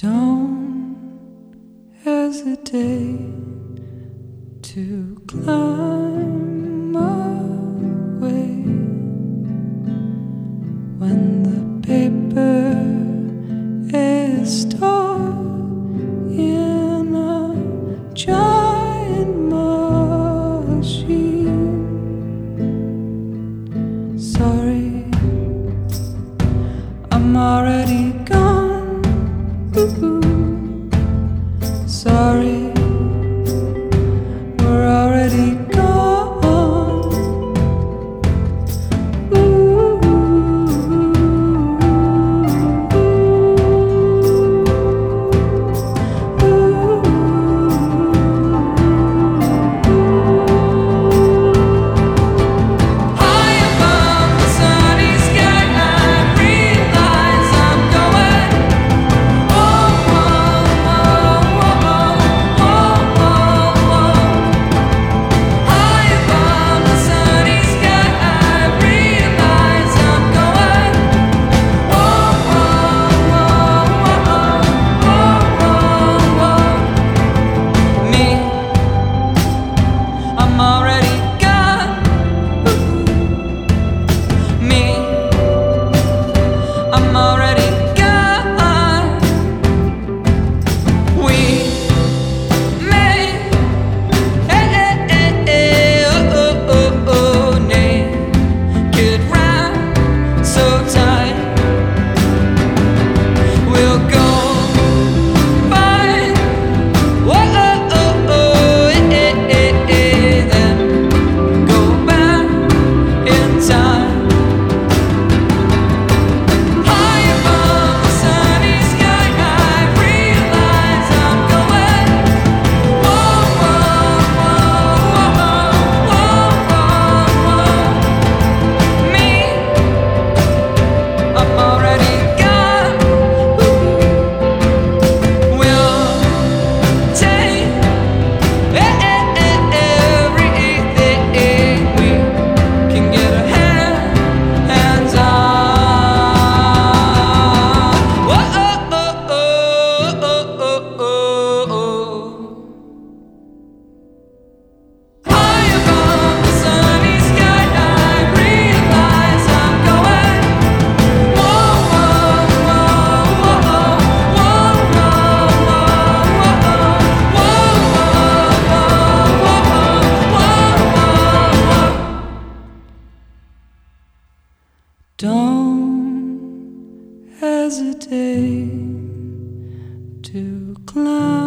Don't hesitate to climb away when the paper is stored in a giant machine. Sorry, I'm already gone. Ooh, sorry, we're already gone. Ooh, high above the sunny sky, I realize I'm going. I'm already gone. Me, I'm already gone. We made naked round so tight. We'll go find then go back in time. High above the sunny sky, I realize I'm going. Me, I'm already gone. We'll take everything we can get our hands on. High above the sunny sky, I realize I'm going. Don't hesitate to climb.